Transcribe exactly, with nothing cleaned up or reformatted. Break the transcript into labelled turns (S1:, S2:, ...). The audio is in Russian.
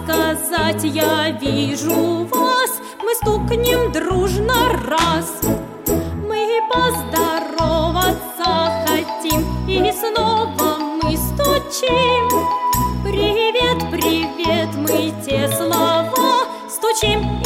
S1: сказать: я вижу вас. Мы стукнем дружно раз. Мы поздороваться хотим, и снова мы стучим. Привет, привет, мы те слова стучим